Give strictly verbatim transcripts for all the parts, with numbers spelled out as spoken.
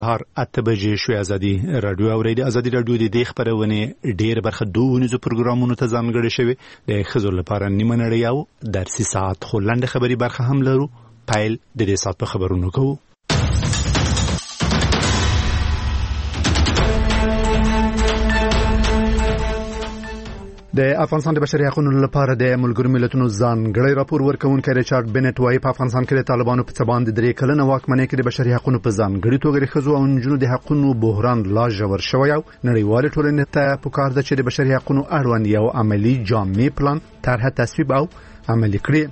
هر اته بجې شوې ازادي رادیو اورېدي. ازادي رادیو د دې خپرونې ډېر برخه دوونیزو پروګرامونو ته ځانګړې شوې. د ښځو لپاره نیمه نړۍ او درسي ساعت خو لنډه خبري برخه هم لرو. پیل د دې ساعت په خبرونو کوو. د افغانستان د بشري حقوقو لپاره د ملګرو ملتونو ځانګړی راپور ورکوونکی ریچارډ بنټ وايي په افغانستان کې د طالبانو په څبان د درې کلنه واکمنۍ کې د بشري حقوقو په ځانګړي توګه د ښځو او نجونو د حقوقو بحران لا ژور شوی او نړیوال ټولنې ته پکار ده چې د بشري حقوقو اړوند یو عملی جامع پلان طرح تصویب او عملي کړي.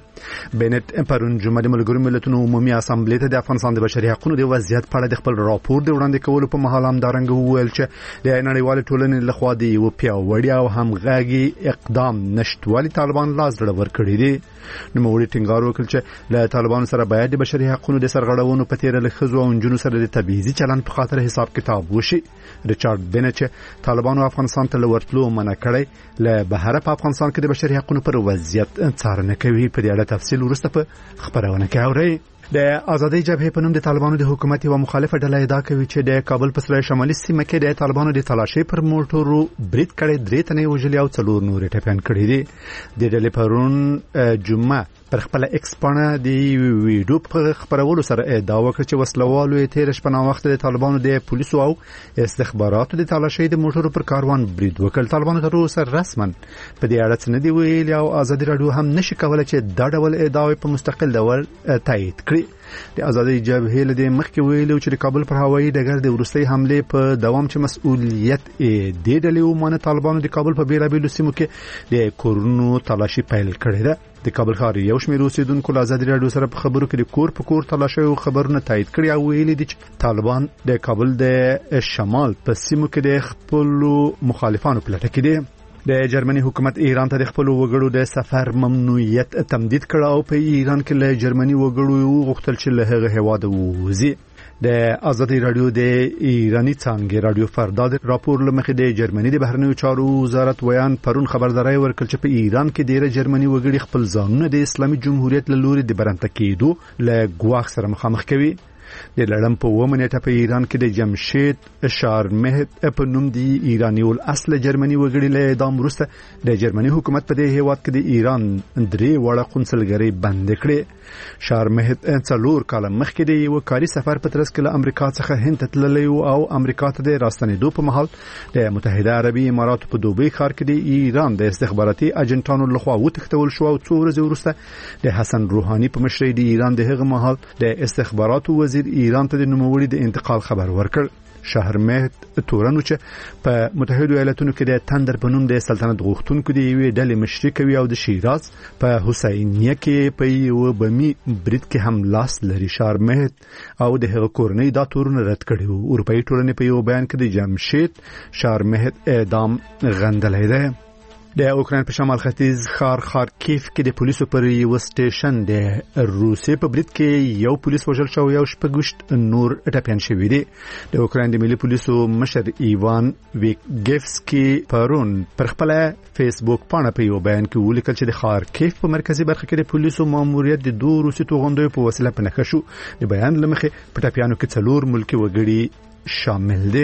بنټ پرون جمعه د ملګرو ملتونو عمومي اسامبلې ته د افغانستان د بشري حقوقو د وضعیت په اړه د خپل راپور د وړاندې کولو په مهال هم دارنګ وویل چې د نړیوال ټولنې لخوا د یو پیاوړي او همغږي اقدام نشټوالي طالبان لاس ډړور کړی دي. نو موږ ټینګار وکړ چې له طالبانو سره باید د بشري حقوقو د سرغړونو په تیر له ښځو او نجونو سره د تبعیضي چلند په خاطر حساب کتاب وشي. ریچارډ بنټ طالبانو افغانستان ته ورتلو منع کړی له بهر په افغانستان کې د بشري حقوقو پر وضعیت څارنه کوي. په دې اړه تفصیل ورسته په خبرونه کې اورئ. د آزادۍ جبهې په نوم د طالبانو د حکومت یو مخالفه ډله ادعا کوي چې د کابل په سویل شمالي سیمه کې د طالبانو د تلاشي پر موټرو برید کړي درې تنې وژلي او څلور نور ټپيان کړي دي. د ډلې پرون جمعه پر خپل ایکس باندې د ویډیو په خبرولو سره ادعا وکړه چې وسلوالو تیر شپه نو وخت د طالبانو د پولیسو او استخباراتو د تلاشي د موټرو پر کاروان برید وکړ. طالبانو تر اوسه رسما په دې اړه څه نه دی ویلي او آزادي رادیو هم نشي کولای چې دا ډول ادعاوې په مستقل ډول تایید کړي. د آزادۍ جبهې له مخکې ویلو چې د کابل پر هوایي ډګر د ورستۍ حمله په دوام چې مسؤلیت د ډلې ومنه طالبانو د کابل په بیلابیلو سیمو کې د کورونو تلاشي پیل کړې ده. د کابل ښار یو شمېر اوسیدونکو له آزادي رادیو سره په خبرو کې د کور په کور تلاشي او خبرونه تایید کړي او ویلي دي چې طالبان د کابل د شمال په سیمو کې د خپل مخالفانو په لټه کې دي. د جرمني حکومت ایران ته د خپل وګړو د سفر ممنوعیت تمدید کړ او په ایران کې له جرمني وګړو غوښتل چې له هغه هیواد ووځي. د آزادي رادیو د ایرانی څنګه رادیو فردا د راپور لمخې د جرمني د بهرنیو چارو وزارت ویان پرون خبرداري ورکړ چې په ایران کې ډیره جرمني وګړي خپل ځانونه د اسلامي جمهوریت له لوري د برمته کېدو له ګواښ سره مخامخ کوي. د لړم په ومنټه په ایران کې د جمشید شارمهد په نوم دی ایرانی ول اصل جرمني وګړي له اعدام وروسته د جرمني حکومت په دې هیواد کې د ایران درې وړه قونسلګرۍ بند کړې. شارمهد څلور کال مخکې د یو کاري سفر په ترڅ کې له امریکا څخه هند ته تللی او امریکا ته د راستنېدو په مهال د متحده عربي اماراتو په دوبۍ ښار کې د ایران د استخباراتي اجنټانو لخوا وتښتول شو او څو ورځې وروسته د حسن روحاني په مشرۍ د ایران د هغه مهال د استخباراتو وزیر ایران ته د نوموړي د انتقال خبر ورکړ. شهرمهد تورنو چې په متحده ایالاتونو کې د تندر په نوم د سلطنت غوښتونکو د یوې ډلې مشري کوي او د شیراز په حسینیه کې په یو بمی برید کې هم لاس لري. شهرمهد او د هغه کورنۍ دا تورونه رد کړي وو. اروپאי ټولنې په یو بیان کې د جمشید شهرمهد اعدام غندلی دی. د اوکراین په شمال ختیځ ښار خارکیف کې د پولیسو پر یو سټیشن د روسي په برید کې یو پولیس وژل شو او شپږوشت نور ټپيان شوي دي. د اوکراین د ملي پولیسو مشر ایوان ویګیفسکي پرون پر خپل فیسبوک باندې په یو بیان کې ولیکل چې د خارکیف په مرکزی برخه کې د پولیسو ماموریت د دوه روسي توغندیو په وسیله په نښه شو. د بیان لمخې په ټپيانو کې څلور ملکی وګړي شامل دي.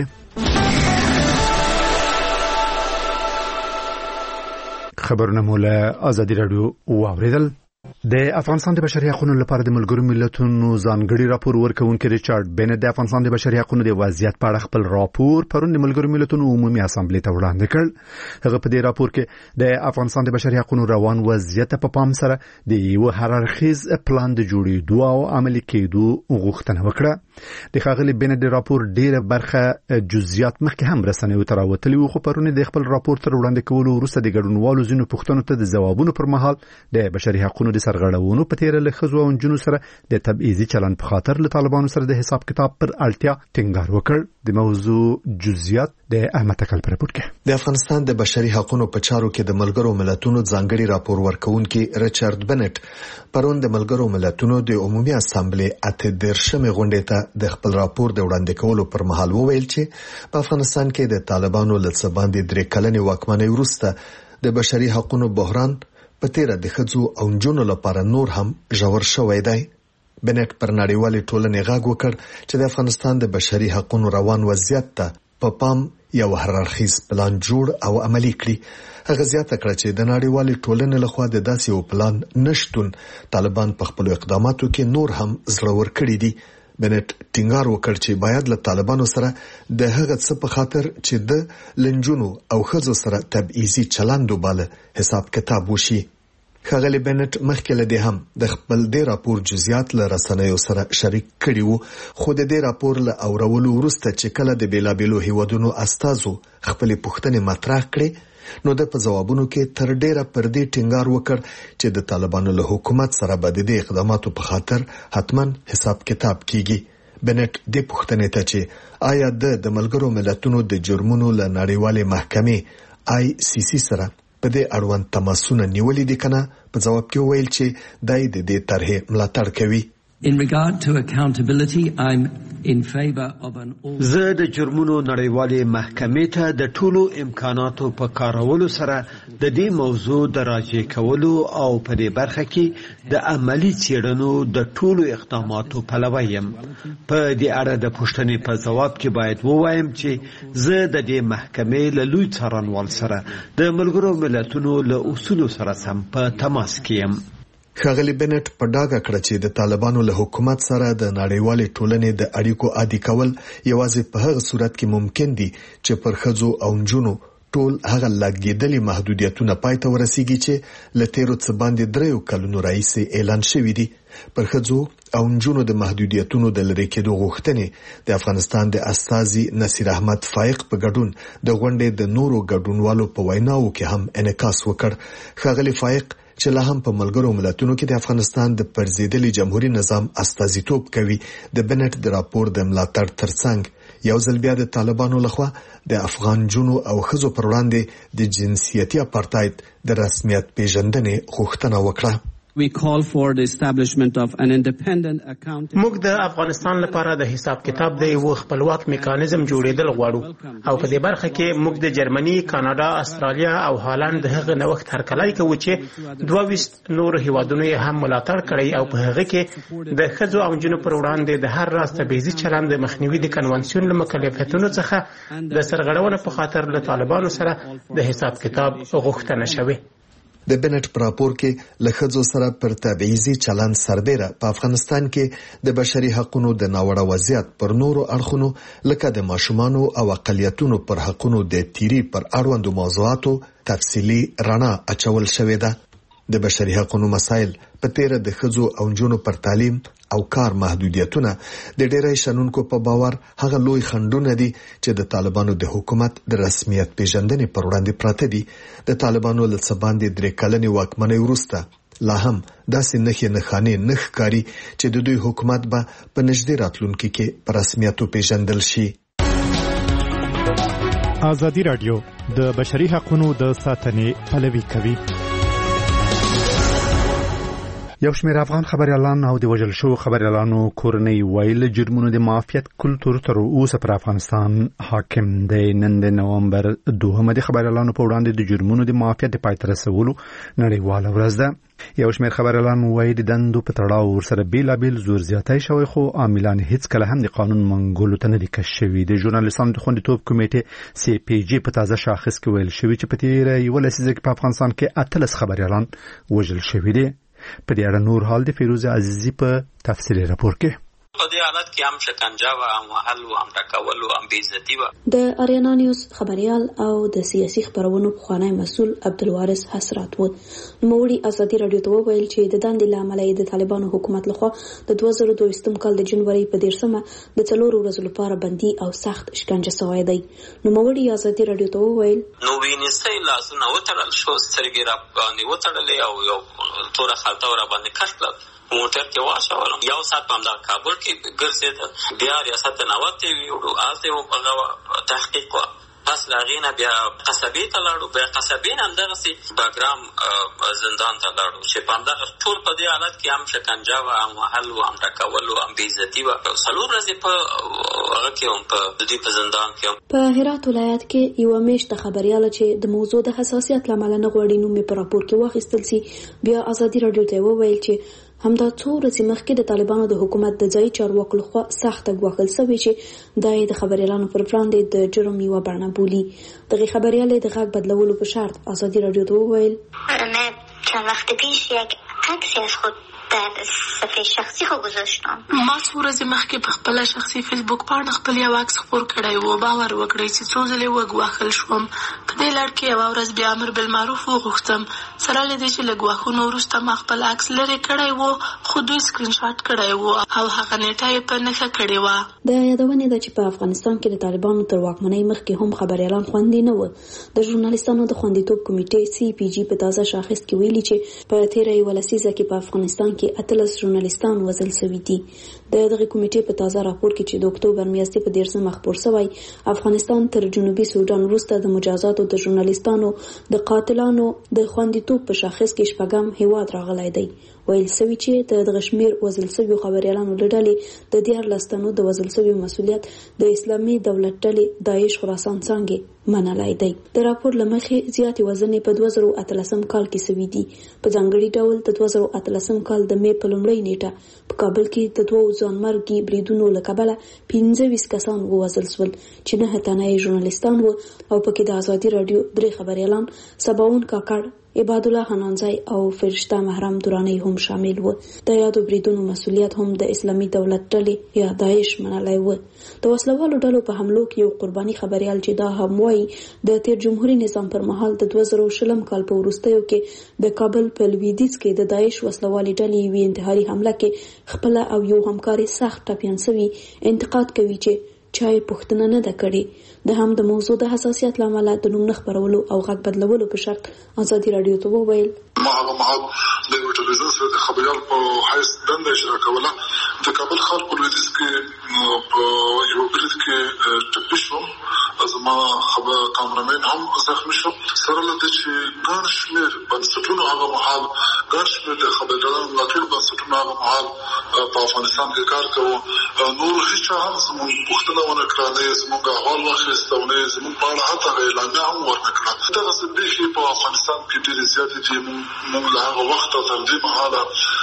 خبرونه مولا آزادی رادیو واوریدل. د افغانستان د بشري حقوقو لپاره د ملګرو ملتونو ځانګړي راپور ورکوونکي ریچارډ بنټ د افغانستان د بشري حقوقو د وضعیت په اړه خپل راپور پرون د ملګرو ملتونو عمومي اسامبلې ته وړاندې کړ. هغه په دې راپور کې د افغانستان د بشري حقوقو روان وضعیت په پام سره د یو هررخیز پلان د جوړېدو او عملي کېدو غوښتنه وکړه. د ښاغلي بنټ د راپور ډیره برخه جزئیات مخکې هم رسنیو ته راوتلي وو، خو پرون د خپل راپور تر وړاندې کولو وروسته د ګډونوالو ځینو پوښتنو ته د ځوابونو پر مهال د بشري حقوقو د سرغړونو په تیر له ښځو او نجونو سره د تبعیضي چلند په خاطر له طالبانو سره د حساب کتاب پر اړتیا ټینګار وکړ. د موضوع جزئیات د احمد تکل پر راپور کې. د افغانستان د بشري حقوقو په چارو کې د ملګرو ملتونو ځانګړي راپور ورکونکي ریچارډ بنټ پرون د ملګرو ملتونو د عمومي اسامبلې اته دیرشمې غونډې ته د خپل راپور د وړاندې کولو پر مهال وویل چې په افغانستان کې د طالبانو له څه باندې درې کلنې واکمنۍ وروسته د بشري حقوقو بحران په تیر د ښځو او نجونو لپاره نور هم ژور شوی دی. بنټ پر نړیوالې ټولنې غږ وکړ چې د افغانستان د بشري حقوقو روان وضعیت ته په پام یو هررخیز پلان جوړ او عملی کړي. هغه زیاته کړه چې د نړیوالې ټولنې لخوا د داسې یو پلان نشټون طالبان په خپل اقداماتو کې نور هم زړور کړي دي. بنټ ټینګار وکړ چې باید له طالبانو سره د هغه څه په خاطر چې د لنجونو او ښځو سره تبعیضي چلند وباله حساب کتاب وشي. ښاغلي بنټ مخکې له دې هم د خپل دې راپور جزئیات له رسنیو سره شریک کړي وو، خو د دې راپور له اورولو وروسته چې کله د بیلابیلو هیوادونو استازو خپل پوښتنې مطرح کړې نو د په جوابونو کې تر ډیره پر دې ټینګار وکړ چې د طالبانو له حکومت سره به د اقداماتو په خاطر حتماً حساب کتاب کیږي. بنټ د پوښتنې ته چې آیا د ملګرو ملتونو د جرمونو له نړیوالې محکمې آی سی سی سره په دې اړوند تماسونه نیولې دي کنه په جواب کې ویل چې دای د دې طرحې ملاتړ کوي. In regard to accountability, I'm in favor of an all زه د جرمونو نړیوالې محکمې ته د ټولو امکاناتو په کارولو سره د دې موضوع د راجع کولو او په دې برخه کې د عملی څېړنو د ټولو اقداماتو پلوی یم. په دې اړه د پوښتنې په جواب کې باید ووایم چې زه د دې محکمې له لوی څارنوال سره د ملګرو ملتونو له اصولو سره سم په تماس کې یم. ښاغلي بنټ په ډاګه کړه چې د طالبانو له حکومت سره د نړیوالې ټولنې د اړیکو عادي کول یوازې په هغه صورت کې ممکن دي چې پر ښځو او نجونو ټول هغه لګیدلي محدودیتونه پای ته ورسیږي چې له تیرو څه باندې دریو کلونو راهیسې اعلان شوي دي. پر ښځو او نجونو د محدودیتونو د لرې کېدو غوښتنې د افغانستان د استازي نصیر احمد فائق په ګډون د غونډې د نورو ګډونوالو په ویناو کې هم انعکاس وکړ. ښاغلي فائق چې لا هم په ملګرو ملتونو کې د افغانستان د پرزیدلي جمهوریت نظام استازیتوب کوي د بنټ د راپور د ملاتړ ترڅنګ یو ځل بیا د طالبانو لخوا د افغان جنو او ښځو پر وړاندې د جنسیتي اپارټاید د رسمیت پیژندنې غوښتنه وکړه. We call for the establishment of an independent accounting. موږ د افغانستان لپاره د حساب کتاب د یو خپلواک میکانیزم جوړېدل غواړو او په دې برخه کې موږ د جرمني، کاناډا، استرالیا او هالند د هغه نوښت هرکلی کوو چې دوه ویشت نور هیوادونو هم ملاتړ کړی او په هغه کې د ښځو او نجونو پر وړاندې د هر راز تبعیضي چلند د مخنیوي د کنوانسیون له مکلفیتونو څخه د سرغړونې په خاطر له طالبانو سره د حساب کتاب غوښتنه شوه. د بنټ په راپور کې له ښځو سره پر تبعیضي چلند سربېره په افغانستان کې د بشري حقوقو د ناوړه وضعیت پر نورو اړخونو لکه د ماشومانو او اقلیتونو پر حقوقو د تیری پر اړوندو موضوعاتو تفصیلی رڼا اچول شوې ده. د بشري حقوقو مسایل په تیر د ښځو او نجونو پر تعلیم او کار محدودیتونه د ډېرای شنونکو په باور هغه لوی خنډونه دي چې د طالبانو د حکومت د رسمیت پیژندنې پر وړاندې پراته دي. د طالبانو له څه باندې درې کلنې واکمنۍ وروسته لا هم داسې نښې نښانې نه ښکاري چې د دوی حکومت به په نږدې راتلونکي کې په رسمیت پیژندل شي. ازادي راډیو د بشري حقوقو د ساتنې پلوي کوي. یو شمېر افغان خبريالان او د وژل شو خبريالانو کورنۍ ویل جرمونو د معافیت کلتور تر اوسه پر افغانستان حاکم دی. نن د نومبر دوهمه د خبريالانو په وړاندې د جرمونو د معافیت د پای ته رسولو نړیواله ورځ ده. یو شمېر خبريالان وایي د دندو په تړاو ورسره بیلابیل زور زیاتی شوی خو عاملان هیڅ کله هم د قانون منګولو ته نه دي کش شوي. د ژورنالیستانو د خوندیتوب کمیټې سی پی جی په تازه شاخص کې ویل شوی چې په تیره یوه لسیزه کې په افغانستان کې اتلس خبريالان وژل شوي دي. په دې اړه نور حال د فیروز عزیزی په تفصیلي راپور کې په دې حالت کې هم شکنجه و هم وهل و هم ټکول و هم بېعزتي و. د اریانا نیوز خبريال او د سیاسي خبرونو پخوانی مسؤل عبدالوارث حسرات و نوموړي ازادي راډیو ته وویل چې د دندې له امله د طالبانو حکومت لخوا د دوه زره دوه کال د جنوري په دیرشمه د څلورو ورځو لپاره بندي او سخت شکنجه شوی دی. نوموړي ازادي راډیو ته وویل نو وینځي لاسونه وتړل شو، سترګې را باندې وتړلې او یو توره خلطه را باندې کش کړل. موټر کې واښولم، یو ساعت په همدغه کابل کې ګرځېدل، بیا ریاست ته ناوتې ویوړو، هلته یې هغه تحقیق وه. پس له هغې نه بیا قصبې ته لاړو، بیا قصبې نه همدغسې باګرام زندان ته لاړو چې په همدغه ټول په دې حالت کې هم شکنجه وه، هم وهل وه، هم ټکول وه، هم بېعزتي وه. څلور ورځې په هغه کې هم په د دوی په زندان کې هم. په هرات ولایت کې یوه میاشته خبریاله چې د موضوع د حساسیت له امله نه غواړي نوم یې په راپور کې واخیستل سي، بیا ازادي راډیو ته وویل چې همدا څو ورځې مخکې د طالبانو د حکومت د ځای چارواکو لخوا سخت غوښتل شوی چې دای د خبريالانو پر وړاندې د جرم یو بڼه بولي. دغه خبريال د غږ بدلولو په شرط ازادي رادیو ته وویل من چند وقت پیش یک عکسی از خود در صفحه شخصی خو گذاشتم. ما څو ورځې مخکې په خپل شخصي فیسبوک باندې خپل یو عکس خپور کړی و. باور وکړئ چې څو ځلې وګواښل شوم. په دې لړ کې یوه ورځ بیا امر بالمعروف وغوښتم. سره له دې چې له ګواښونو وروسته ما خپل عکس لرې کړی و، خو دوی سکرین شاټ کړی و او هغه نیټه یې په نښه کړې وه. د یادونې ده چې په افغانستان کې د طالبانو تر واکمنۍ مخکې هم خبريالان خوندي نه و. د ژورنالیستانو د خوندیتوب کمیټې سی پی جی په تازه شاخص کې ویلي چې په تیره یوه لسیزه کې په افغانستان کې اتلس ژورنالیستان وژل شوي دي. د دغه کمیټې په تازه راپور کې چې د اکتوبر میاشتې په دیرشمه خپور شوی، افغانستان تر جنوبي سودان وروسته د مجازاتو د ژورنالیستانو د قاتلانو د خوندیتوب په شاخص کې شپږم هیواد راغلی دی. ویل سوي چې د دغه شمیر وژل شویو خبريالانو له ډلې د دیارلس تنو د وژل شویو مسؤلیت د اسلامي دولت ډلې داعش خراسان څنګه منلای دی. د راپور له مخې زیاتې وژنې په دوه زره اتلسم کال کې شوي دي. په ځانګړي ډول د دوه زره اتلسم کال د مې په لومړۍ نیټه په کابل کې د دوو ځانمرګي بریدونو له کبله پنځه ویشت کسان ووژل شول چې نه تنه یې ژورنالیستان وو او پکې د ازادي رادیو درې خبريالان سباون کاکړ، عباد الله حنانزای او فرشته محرم دورانی هم شامل و. د یادو بریدونو مسؤلیت هم د اسلامي دولت ډلې یا داعش منلای و. د وسلوالو ډلو په حملو کې یو قرباني خبريال چې دا هم وایي د تیر جمهوریت نظام پر مهال د دوه زره شلم کال په وروستیو کې د کابل په لویدیځ کې د داعش وسلوالي ډلې وی انتحاري حمله کې خپل او یو همکاري سخت ټپيان سوي انتقاد کوي چې چای پښتنه نه ده کړې. د هم د موضوع د حساسیت لامل د نوم خبرولو او غږ بدلولو په شرط ازادي رادیو ته وویل ما هغه مهال د ټلویزیون سره د خبريال په حیث دنده اجرا کوله. د کابل ښار په لویدیځ کې په یو برید کې ټپي شوم. زما خبر کامرمن هم زخمی شو. سره له دې چې ګڼ شمېر بنسټونو هغه مهال ګڼ شمېر د خبريالانو ملاتړ بنسټونو هغه مهال په افغانستان کې کار کوو. نور هیڅ هم زموږ پوښتنه ونه کړه، نه زموږ احوال واخیست او نه زموږ په اړه حتی اعلامیه هم ورنه کړه. دغه څه پېښې په افغانستان کې ډېرې زیاتې دي. موږ له هغه وخته تر دې مهاله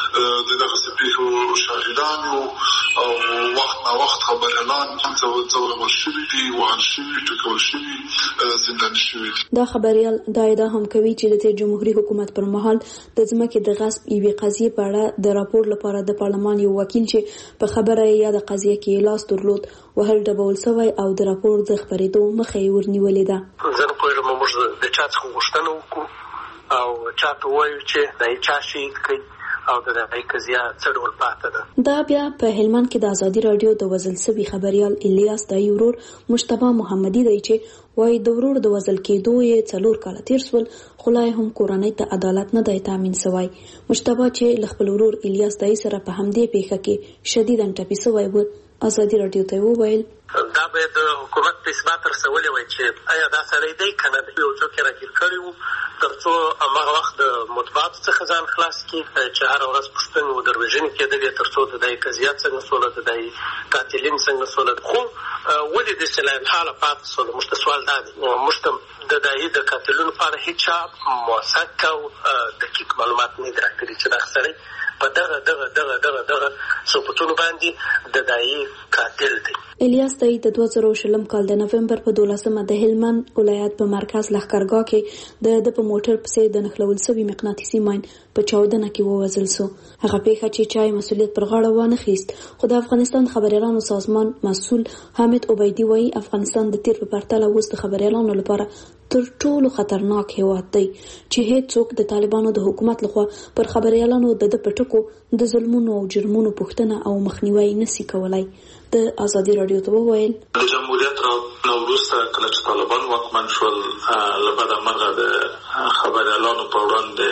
د دغه څه پېښو شاهدان یو او وخت نا وخت خبريالان ځورول شوي دي، وهل شوي، ټکول شوي، زنداني شوي دي. دا خبريال دا ادعا هم کوي چې د تیر جمهوریت حکومت پر مهال د ځمکې د غصب یوې قضیې په اړه د راپور لپاره د پارلمان یو وکیل چې په خبره یې یا د قضیې کې لاس درلود وهل ډبول سوی او د راپور د خبرېدو مخه یې ورنیولې ده. زه نه پوهېږم موږ د چا څخه غوښتنه وکړو او چاته وایو چې دا یې چا شهید کړي او د دغه قضیه څه ډول پاته ده. دا بیا په هلمند کې د ازادي رادیو د وژل شوي خبريال الیاس دای ورور مجتبی محمدي دی چې وایي د ورور د وژل کېدو یې څلور کاله تیر شول، خو لا هم کورنۍ ته عدالت نه دی تامین شوی. مجتبی چې له خپل ورور الیاس دای سره په همدې پیښه کې شدیداً ټپي شوی و، ازادي رادیو ته وویل دا به د حکومت په اثبات رسولې وای چې آیا دا سړی دی کنه د یو څوک راګیر کړی وو ترڅو هغه وخت د مطبوعات څخه ځان خلاص کړي چې هر ورځ پښتون و دروژن کېدل ترڅو د دې قضیه څنګه سوله د دې قاتلین څنګه سوله خو ولې د سلام حاله پات سوله مشتسوال دا مشتم د دې د قاتلونو لپاره هیڅ موثق او دقیق معلومات نه درکړي چې دا سړی په دغه دغه دغه دغه دغه ثبوتونو باندې د دای قاتل دی. الیاس دای د دوه زره شلم کال د نومبر په دولسمه د هلمند ولایت په مرکز لښکرګاه کې د د په موټر پسې د نښلول شوي مقناطیسي ماین په چاودنه کې ووژل شو. هغه پیښه چې چای مسؤلیت پر غاړه وانه خیست، خو د افغانستان خبريالانو سازمان مسؤل حامد عبیدی وایي افغانستان د تیر په پرتله اوس د خبريالانو لپاره تر ټولو خطرناک هیواد دی چې هیڅ څوک د طالبانو د حکومت لخوا پر خبريالانو د د پټکو د ظلمونو او جرمونو پوښتنه او مخنیوي نشي کولای. د ازادي رادیو ته وویل د جمهوریت را وروسته کله چې طالبان واکمن شول لبدا مرغه د خبريالانو په وړاندې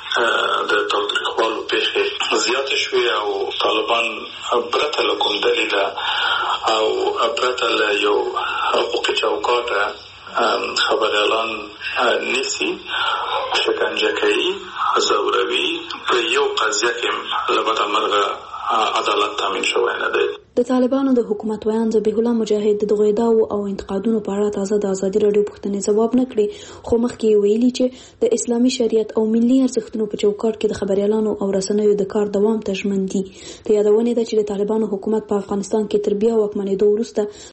د تاوتریخوالو پیښې زیاتې شوې او طالبان پرته له کوم دلیل او پرته له یو حقوقي چوکاټه خبريالان نیسی شکنجه کوي، زوروي. په یو قضیه کې لبدا مرغه عدالت تامین شوی نه دی. د طالبانو د حکومت ویان ذبیح الله مجاهد د دغه ادعاو او انتقادونو په اړه تازه د ازادي رادیو پوښتنې ځواب نه کړي، خو مخکې ویلي چې د اسلامي شریعت او ملي ارزښتونو په چوکاټ کې د خبريالانو او رسنیو د کار دوام ته ژمن دي. د یادونې ده چې د طالبانو حکومت په افغانستان کې تر بیا واکمنېدو وروسته